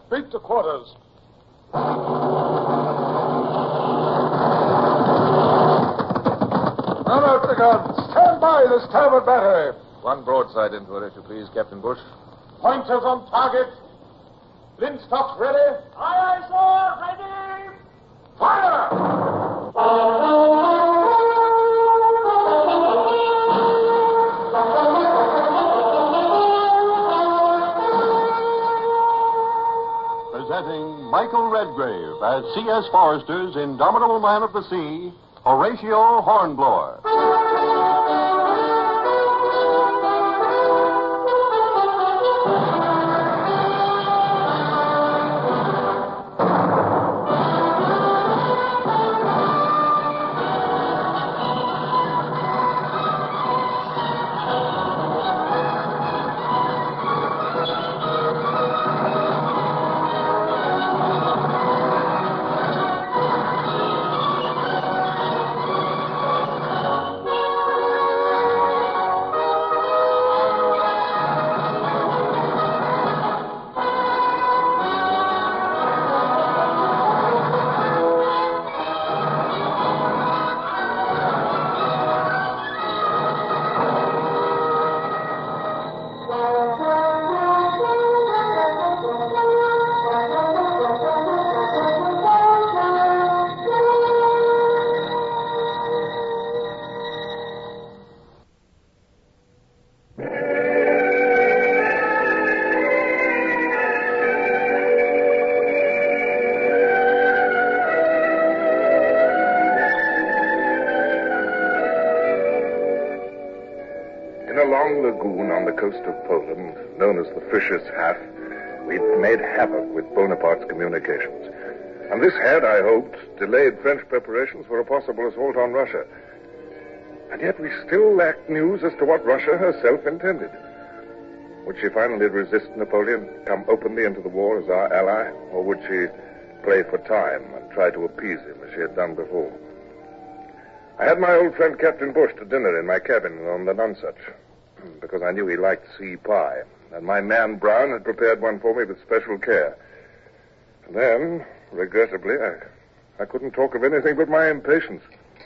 Beat to quarters. Run out the guns. Stand by the starboard battery. One broadside into it, if you please, Captain Bush. Pointers on target. Linstocks ready. Aye, aye, sir. Ready. Fire! Presenting Michael Redgrave as C.S. Forrester's Indomitable Man of the Sea, Horatio Hornblower. long lagoon on the coast of Poland, known as the Fisher's Half, we'd made havoc with Bonaparte's communications. And this had, I hoped, delayed French preparations for a possible assault on Russia. And yet we still lacked news as to what Russia herself intended. Would she finally resist Napoleon, come openly into the war as our ally, or would she play for time and try to appease him as she had done before? I had my old friend Captain Bush to dinner in my cabin on the Nonsuch, because I knew he liked sea pie, and my man Brown had prepared one for me with special care. And then, regrettably, I couldn't talk of anything but my impatience.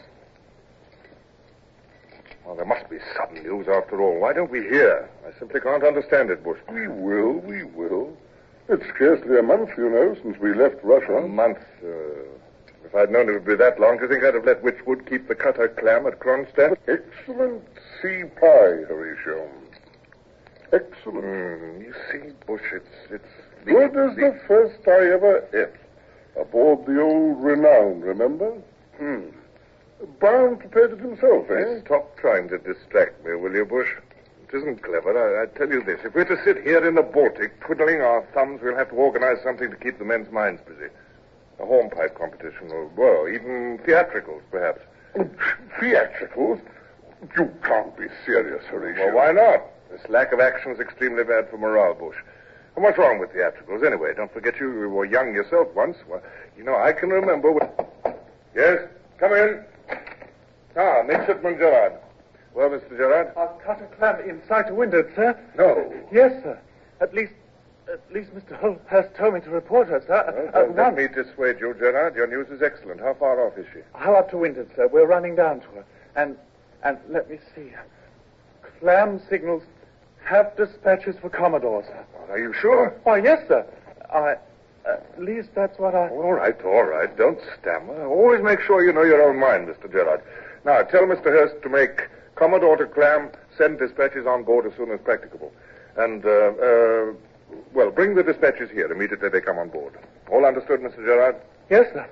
Well, there must be some news after all. Why don't we hear? I simply can't understand it, Bush. We will. It's scarcely a month, you know, since we left Russia. A month? If I'd known it would be that long, do you think I'd have let Witchwood keep the cutter clam at Kronstadt? Excellent sea pie, Horatio. Excellent. You see, Bush, it's good as the first I ever ate. Aboard the old Renown, remember? Brown prepared it himself, eh? Stop trying to distract me, will you, Bush? It isn't clever. I tell you this. If we're to sit here in the Baltic, twiddling our thumbs, we'll have to organize something to keep the men's minds busy. A hornpipe competition, or, well, even theatricals, perhaps. Theatricals? You can't be serious, Horatio. Well, why not? This lack of action is extremely bad for morale, Bush. And what's wrong with theatricals, anyway? Don't forget you were young yourself once. Well, you know, I can remember when... Yes? Come in. Midshipman Gerard. Well, Mr. Gerard? I've cut a clam inside to windward, sir. No. Yes, sir. At least Mr. Holt has told me to report her, sir. Well, let me dissuade you, Gerard. Your news is excellent. How far off is she? How up to windward, sir? We're running down to her. And let me see. Clam signals have dispatches for Commodore, sir. Are you sure? Why, yes, sir. At least that's what I... All right. Don't stammer. Always make sure you know your own mind, Mr. Gerard. Now, tell Mr. Hurst to make Commodore to Clam send dispatches on board as soon as practicable. And, bring the dispatches here immediately they come on board. All understood, Mr. Gerard? Yes, sir.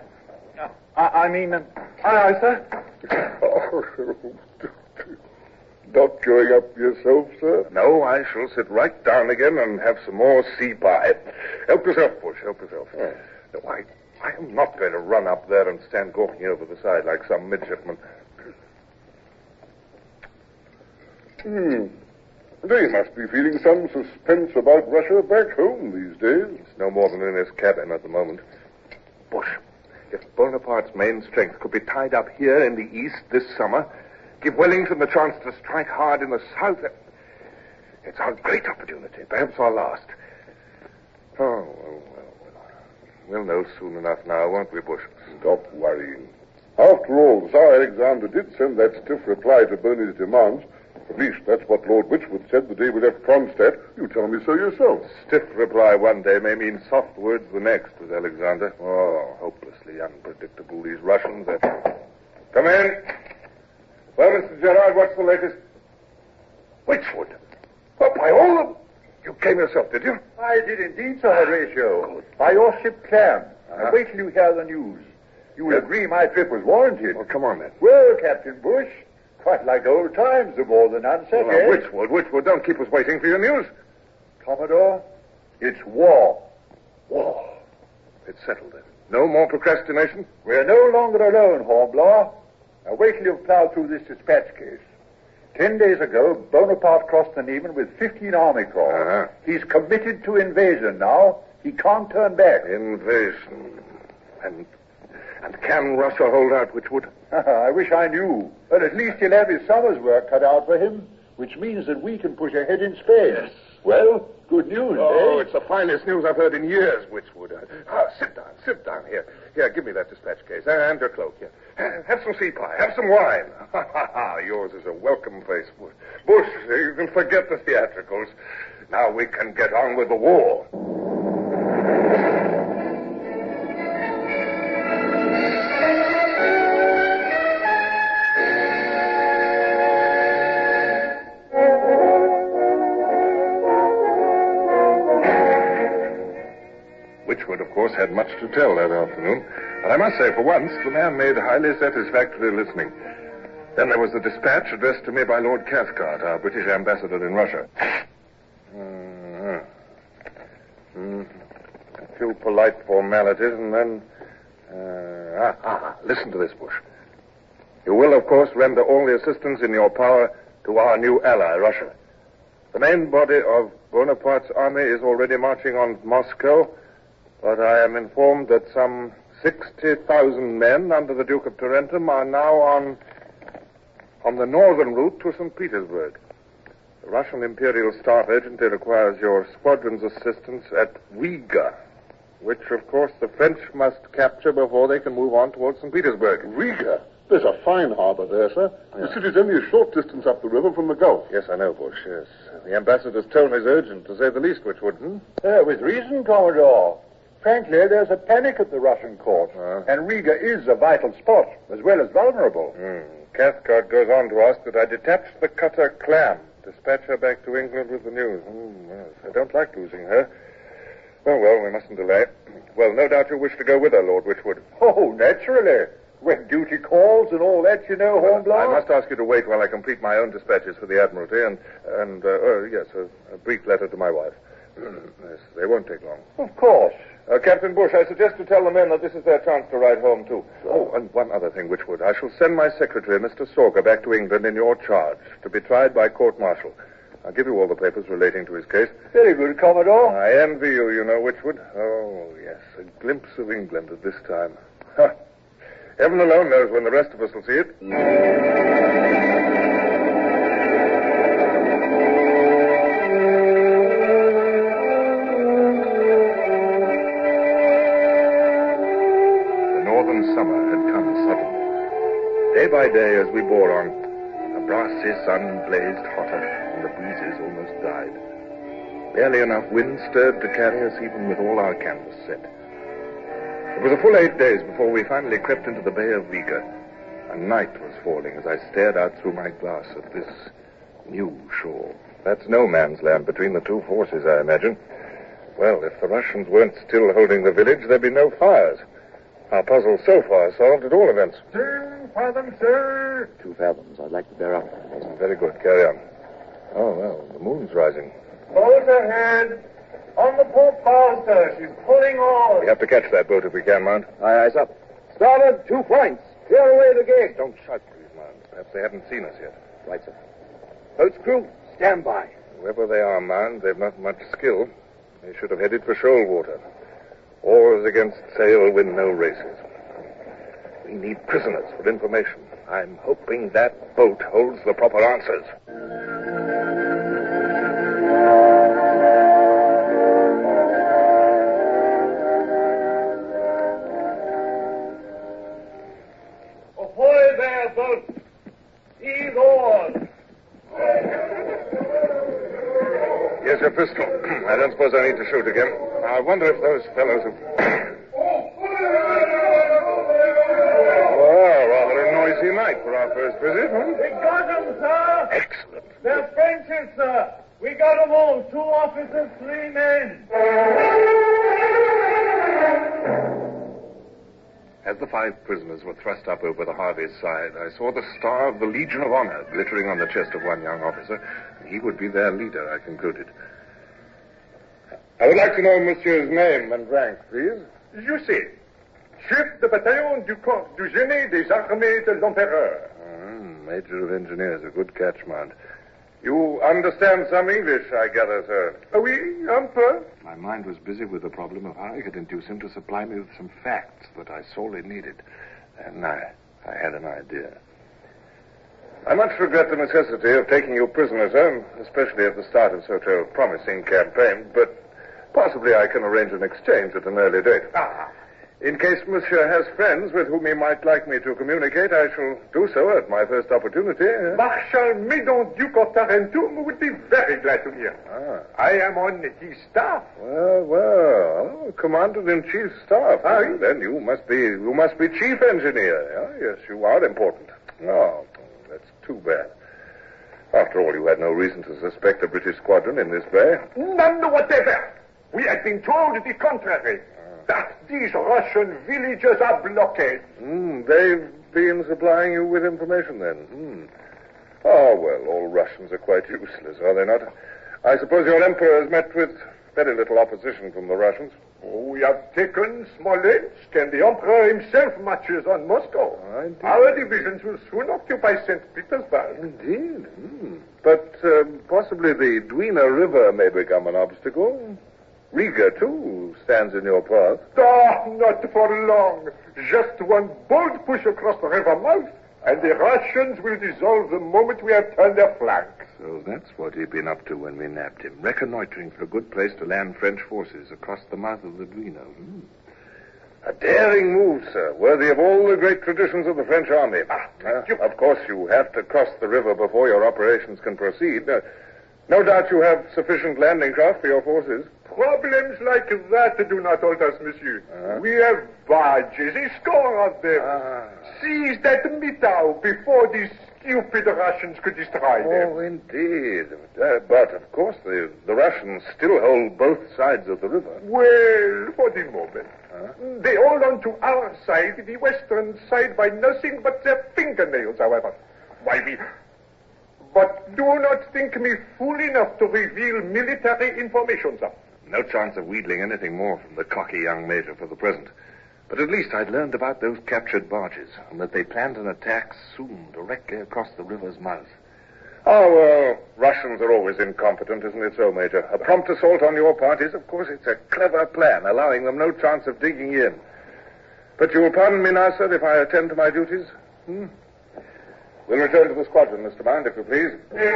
Aye, sir. Not going up yourself, sir? No, I shall sit right down again and have some more sea pie. Help yourself, Bush, help yourself. Oh. No, I am not going to run up there and stand gawking over the side like some midshipman. They must be feeling some suspense about Russia back home these days. It's no more than in his cabin at the moment. Bush, if Bonaparte's main strength could be tied up here in the east this summer, give Wellington the chance to strike hard in the south, it's our great opportunity, perhaps our last. Oh, well. We'll know soon enough now, won't we, Bush? Stop worrying. After all, Tsar Alexander did send that stiff reply to Boney's demands. At least that's what Lord Wychwood said the day we left Kronstadt. You tell me so yourself. Stiff reply one day may mean soft words the next, with Alexander. Oh, hopelessly unpredictable, these Russians. Come in. Well, Mr. Gerard, what's the latest? Wychwood. Oh, by all of... You came yourself, did you? I did indeed, Sir Horatio. By your ship Clam. Uh-huh. Wait till you hear the news. You will agree my trip was warranted. Well, come on, then. Well, Captain Bush, quite like old times, the more than unset, Well, now, Wychwood, don't keep us waiting for your news. Commodore, it's war. War. It's settled, then. No more procrastination? We're no longer alone, Hornblower. Now, wait till you've plowed through this dispatch case. 10 days ago, Bonaparte crossed the Niemen with 15 army corps. Uh-huh. He's committed to invasion now. He can't turn back. Invasion. And can Russia hold out, Wychwood? I wish I knew. But at least he'll have his summer's work cut out for him, which means that we can push ahead in Spain. Yes. Well, good news, Oh, eh? it's the finest news I've heard in years, Wychwood. Sit down here. Here, give me that dispatch case and your cloak. Here. Have some sea pie. Have some wine. Yours is a welcome face, Bush. You can forget the theatricals. Now we can get on with the war. Wychwood, of course, had much to tell that afternoon. But I must say, for once, the man made highly satisfactory listening. Then there was the dispatch addressed to me by Lord Cathcart, our British ambassador in Russia. A few polite formalities, and then... Listen to this, Bush. You will, of course, render all the assistance in your power to our new ally, Russia. The main body of Bonaparte's army is already marching on Moscow, but I am informed that some 60,000 men under the Duke of Tarentum are now on the northern route to St. Petersburg. The Russian Imperial Staff urgently requires your squadron's assistance at Riga, which, of course, the French must capture before they can move on towards St. Petersburg. Riga? There's a fine harbor there, sir. Yeah. The city's only a short distance up the river from the Gulf. Yes, I know, Bush, yes. The ambassador's tone is urgent, to say the least, Wychwood. With reason, Commodore. Frankly, there's a panic at the Russian court, and Riga is a vital spot, as well as vulnerable. Cathcart goes on to ask that I detach the cutter Clam, dispatch her back to England with the news. Yes, I don't like losing her. Well, we mustn't delay. Well, no doubt you wish to go with her, Lord Wychwood. Oh, naturally. When duty calls and all that, you know, Hornblower. I must ask you to wait while I complete my own dispatches for the Admiralty and a brief letter to my wife. Yes, they won't take long. Of course. Captain Bush, I suggest to tell the men that this is their chance to ride home, too. Oh, and one other thing, Wychwood. I shall send my secretary, Mr. Sorker, back to England in your charge to be tried by court-martial. I'll give you all the papers relating to his case. Very good, Commodore. I envy you, you know, Wychwood. Oh, yes, a glimpse of England at this time. Ha! Heaven alone knows when the rest of us will see it. Summer had come suddenly. Day by day, as we bore on, the brassy sun blazed hotter, and the breezes almost died. Barely enough wind stirred to carry us, even with all our canvas set. It was a full 8 days before we finally crept into the Bay of Riga, and night was falling as I stared out through my glass at this new shore. That's no man's land between the two forces, I imagine. Well, if the Russians weren't still holding the village, there'd be no fires. Our puzzle so far solved at all events. 2 fathoms, sir. 2 fathoms. I'd like to bear up. Very good. Carry on. Oh, well, the moon's rising. Hold ahead. On the port bow, sir. She's pulling off. We have to catch that boat if we can, Mount. Eyes up. Starboard, 2 points. Clear away the gate. Don't shout, please, Mount. Perhaps they haven't seen us yet. Right, sir. Boat's crew, stand by. Whoever they are, Mount, they've not much skill. They should have headed for shoal water. Oars against sail win no races. We need prisoners for information. I'm hoping that boat holds the proper answers. There's your pistol. I don't suppose I need to shoot again. I wonder if those fellows have... Well, rather a noisy night for our first visit, huh? We got them, sir. Excellent. They're Frenchies, sir. We got them all. 2 officers, 3 men. As the 5 prisoners were thrust up over the Harvey's side, I saw the star of the Legion of Honor glittering on the chest of one young officer. He would be their leader, I concluded. I would like to know Monsieur's name and rank, please. You see, Chef de Bataillon du Corps du Génie des Armées de l'Empereur. Major of Engineers, a good catch, Mount. You understand some English, I gather, sir. Oui, un peu. My mind was busy with the problem of how I could induce him to supply me with some facts that I sorely needed. And I had an idea. I much regret the necessity of taking you prisoners, sir, especially at the start of such a promising campaign, but possibly I can arrange an exchange at an early date. In case Monsieur has friends with whom he might like me to communicate, I shall do so at my first opportunity. Marshal Médon Duc of Tarentum would be very glad to hear. I am on his staff. Well, Commander-in-Chief's staff. Then you must be chief engineer. Yes, you are important. Oh, that's too bad. After all, you had no reason to suspect a British squadron in this bay. None whatever. We had been told the contrary. That these Russian villages are blockades. They've been supplying you with information, then. Oh, well, all Russians are quite useless, are they not? I suppose your emperor has met with very little opposition from the Russians. We have taken Smolensk, and the emperor himself marches on Moscow. Indeed. Our divisions will soon occupy St. Petersburg. Indeed. But possibly the Dwina River may become an obstacle. Riga, too, stands in your path. Oh, not for long. Just one bold push across the river mouth, and the Russians will dissolve the moment we have turned their flank. So that's what he'd been up to when we nabbed him, reconnoitering for a good place to land French forces across the mouth of the Dwina. A daring move, sir, worthy of all the great traditions of the French army. Of course, you have to cross the river before your operations can proceed. No doubt you have sufficient landing craft for your forces. Problems like that do not hold us, monsieur. We have barges, a score of them. Seized at Mitau before these stupid Russians could destroy them. Oh, indeed. But, of course, the Russians still hold both sides of the river. Well, for the moment. They hold on to our side, the western side, by nothing but their fingernails, however. But do not think me fool enough to reveal military information, sir. No chance of wheedling anything more from the cocky young major for the present. But at least I'd learned about those captured barges, and that they planned an attack soon, directly across the river's mouth. Oh, well, Russians are always incompetent, isn't it so, Major? A prompt assault on your part is, of course, it's a clever plan, allowing them no chance of digging in. But you will pardon me now, sir, if I attend to my duties? We'll return to the squadron, Mr. Mount, if you please.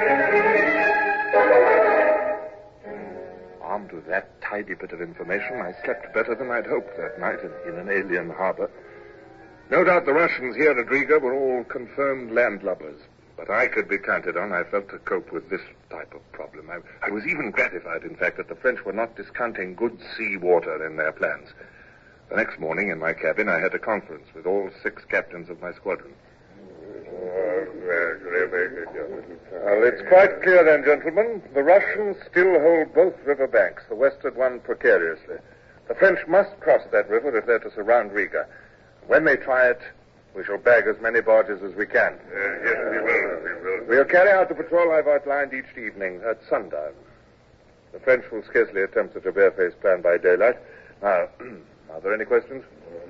Armed with that tidy bit of information, I slept better than I'd hoped that night in an alien harbor. No doubt the Russians here at Riga were all confirmed landlubbers, but I could be counted on, I felt, to cope with this type of problem. I was even gratified, in fact, that the French were not discounting good sea water in their plans. The next morning, in my cabin, I had a conference with all 6 captains of my squadron. Well, it's quite clear then, gentlemen. The Russians still hold both river banks, the western one precariously. The French must cross that river if they're to surround Riga. When they try it, we shall bag as many barges as we can. Yes, we will. We'll carry out the patrol I've outlined each evening at sundown. The French will scarcely attempt such a barefaced plan by daylight. Now, are there any questions?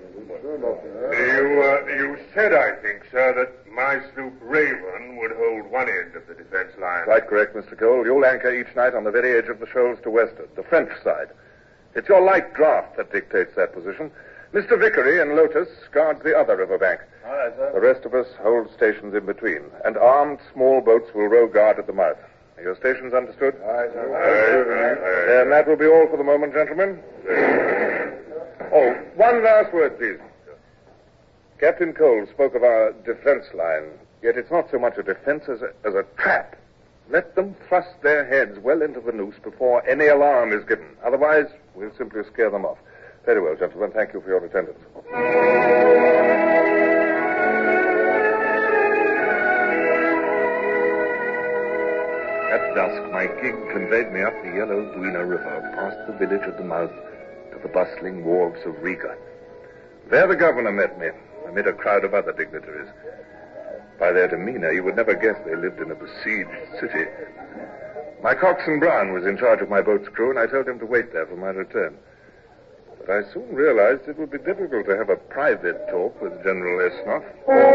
You said, I think, sir, that my sloop Raven would hold one end of the defense line. Quite correct, Mr. Cole. You'll anchor each night on the very edge of the shoals to westward, the French side. It's your light draft that dictates that position. Mr. Vickery and Lotus guard the other river bank. All right, sir. The rest of us hold stations in between, and armed small boats will row guard at the mouth. Are your stations understood? Aye, sir. And that will be all for the moment, gentlemen. Oh, one last word, please. Captain Cole spoke of our defense line, yet it's not so much a defense as a trap. Let them thrust their heads well into the noose before any alarm is given. Otherwise, we'll simply scare them off. Very well, gentlemen. Thank you for your attendance. At dusk, my gig conveyed me up the yellow Duina River, past the village at the mouth, to the bustling wharves of Riga. There the governor met me, amid a crowd of other dignitaries. By their demeanor, you would never guess they lived in a besieged city. My coxswain Brown was in charge of my boat's crew, and I told him to wait there for my return. But I soon realized it would be difficult to have a private talk with General Esnoff.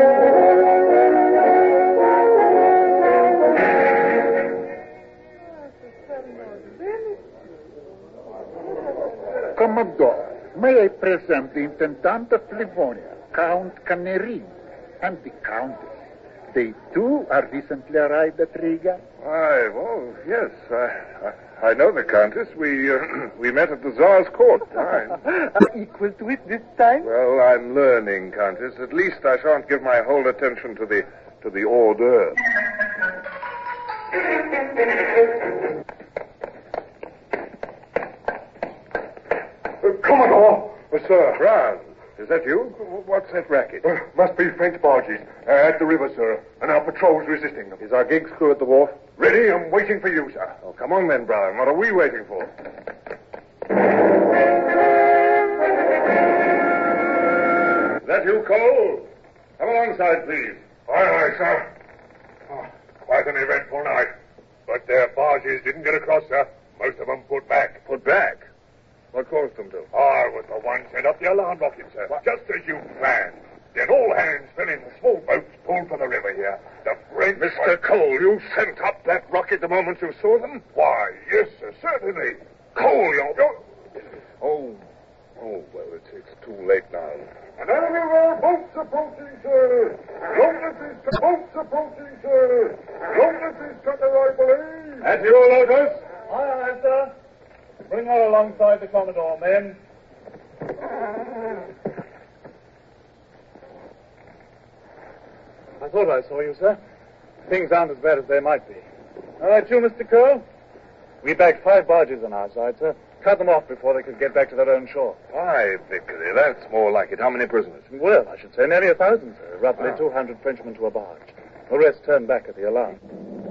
Commodore, may I present the Intendant of Livonia, Count Canerin, and the Countess. They, too, are recently arrived at Riga. Why, well, yes, I know the Countess. We met at the Tsar's court. Are equal to it this time? Well, I'm learning, Countess. At least I shan't give my whole attention to the hors d'oeuvres. Commodore! Sir. Brown, is that you? What's that racket? Must be French barges at the river, sir, and our patrol's resisting them. Is our gig's crew at the wharf? Ready? I'm waiting for you, sir. Oh, come on then, Brown. What are we waiting for? Is that you, Cole? Come alongside, please. Aye, sir. Oh, quite an eventful night. But their barges didn't get across, sir. Most of them put back. Put back? What caused them to? I was the one set up the alarm rocket, sir. What? Just as you planned. Then all hands fell in. Small boats pulled for the river here. The French... Mr. Cole, you sent up that rocket the moment you saw them? Why, yes, sir, certainly. Cole, you're... Oh, well, it's too late now. An enemy boats approaching, sir. Boats approaching, sir. Lotus is cut I believe. That's you, Lotus. Aye, sir. Bring her alongside the Commodore, men. I thought I saw you, sir. Things aren't as bad as they might be. All right, you, Mr. Cole? We bagged 5 barges on our side, sir. Cut them off before they could get back to their own shore. Aye, Vickery, that's more like it. How many prisoners? Well, I should say nearly 1,000, sir. Roughly 200 Frenchmen to a barge. The rest turned back at the alarm.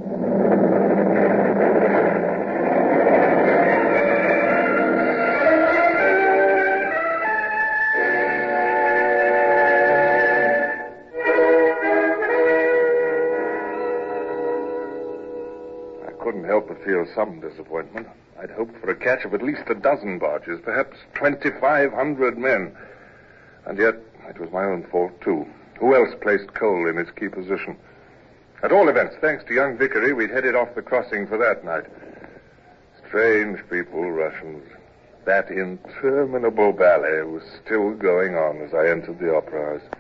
Help but feel some disappointment. I'd hoped for a catch of at least a dozen barges, perhaps 2,500 men. And yet, it was my own fault, too. Who else placed Cole in his key position? At all events, thanks to young Vickery, we'd headed off the crossing for that night. Strange people, Russians. That interminable ballet was still going on as I entered the opera house.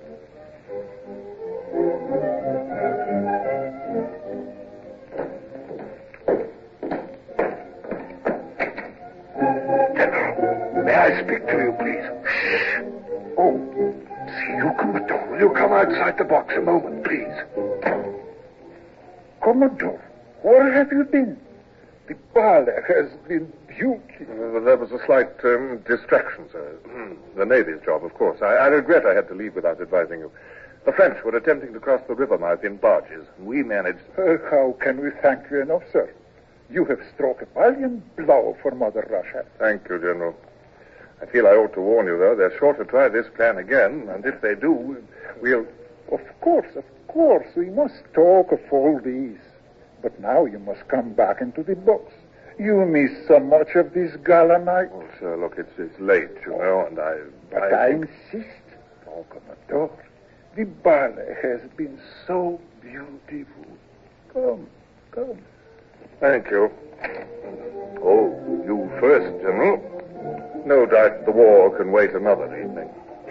May I speak to you, please? Shh. Oh, see you, Commodore. Will you come outside the box a moment, please? Commodore, where have you been? The ballet has been beautiful. There was a slight distraction, sir. The Navy's job, of course. I regret I had to leave without advising you. The French were attempting to cross the river mouth in barges. We managed... How can we thank you enough, sir? You have struck a valiant blow for Mother Russia. Thank you, General. I feel I ought to warn you, though. They're sure to try this plan again, and if they do, we'll... Of course. We must talk of all these. But now you must come back into the box. You miss so much of this gala night. Oh, sir, look, it's late, you know, and I insist. Oh, Commodore, the ballet has been so beautiful. Come. Thank you. Oh, you first, General. No doubt the war can wait another evening.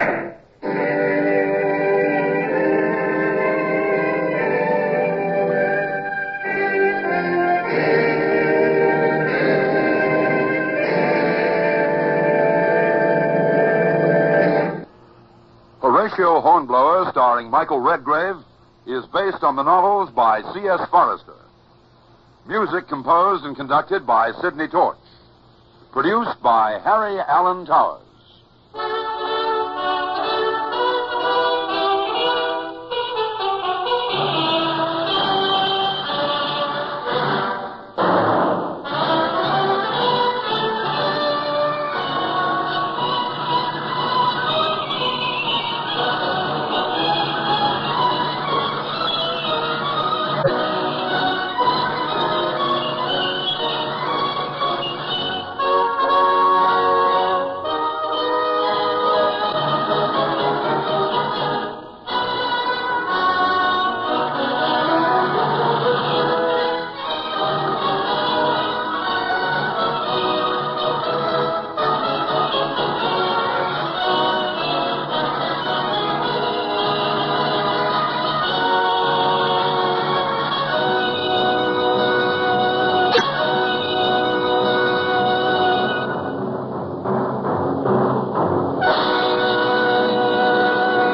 Horatio Hornblower, starring Michael Redgrave, is based on the novels by C.S. Forrester. Music composed and conducted by Sidney Torch. Produced by Harry Allen Towers.